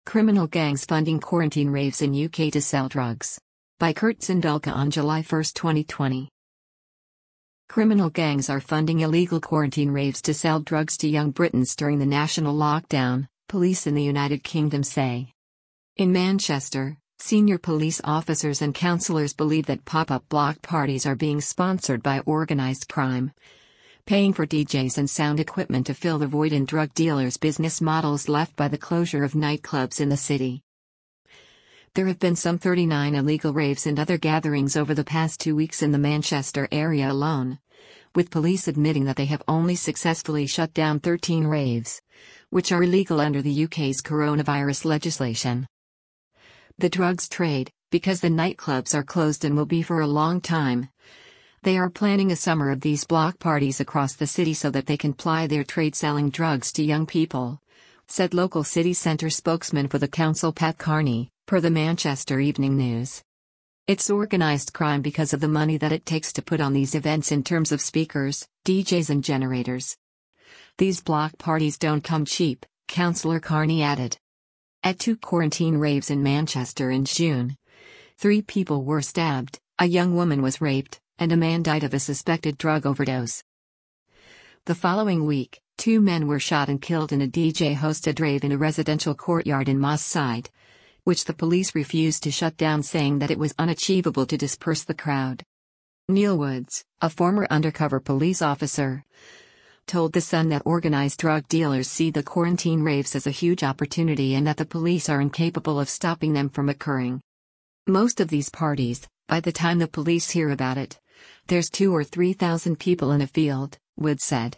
Criminal gangs funding quarantine raves in UK to sell drugs. By Kurt Zindulka on July 1, 2020. Criminal gangs are funding illegal quarantine raves to sell drugs to young Britons during the national lockdown, police in the United Kingdom say. In Manchester, senior police officers and councillors believe that pop-up block parties are being sponsored by organised crime, paying for DJs and sound equipment to fill the void in drug dealers' business models left by the closure of nightclubs in the city. There have been some 39 illegal raves and other gatherings over the past 2 weeks in the Manchester area alone, with police admitting that they have only successfully shut down 13 raves, which are illegal under the UK's coronavirus legislation. The drugs trade, because the nightclubs are closed and will be for a long time. They are planning a summer of these block parties across the city so that they can ply their trade selling drugs to young people, said local city centre spokesman for the council Pat Carney, per the Manchester Evening News. It's organised crime because of the money that it takes to put on these events in terms of speakers, DJs and generators. These block parties don't come cheap, Councillor Carney added. At 2 quarantine raves in Manchester in June, 3 people were stabbed, a young woman was raped, and a man died of a suspected drug overdose. The following week, 2 men were shot and killed in a DJ-hosted rave in a residential courtyard in Moss Side, which the police refused to shut down, saying that it was unachievable to disperse the crowd. Neil Woods, a former undercover police officer, told The Sun that organised drug dealers see the quarantine raves as a huge opportunity and that the police are incapable of stopping them from occurring. Most of these parties, by the time the police hear about it, there's 2,000 or 3,000 people in a field, Woods said.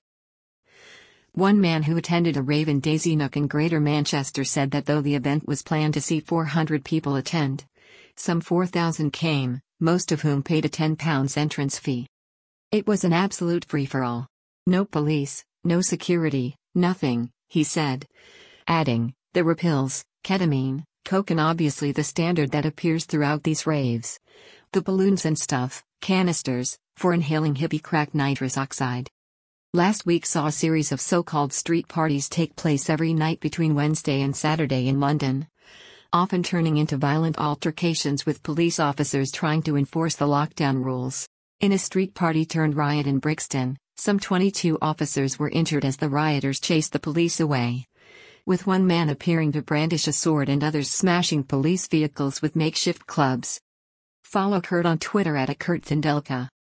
One man who attended a rave in Daisy Nook in Greater Manchester said that though the event was planned to see 400 people attend, some 4,000 came, most of whom paid a £10 entrance fee. It was an absolute free-for-all. No police, no security, nothing, he said. Adding, there were pills, ketamine, coke and obviously the standard that appears throughout these raves. The balloons and stuff, canisters, for inhaling hippie crack nitrous oxide. Last week saw a series of so-called street parties take place every night between Wednesday and Saturday in London, often turning into violent altercations with police officers trying to enforce the lockdown rules. In a street party turned riot in Brixton, some 22 officers were injured as the rioters chased the police away, with one man appearing to brandish a sword and others smashing police vehicles with makeshift clubs. Follow Kurt on Twitter @KurtZindulka.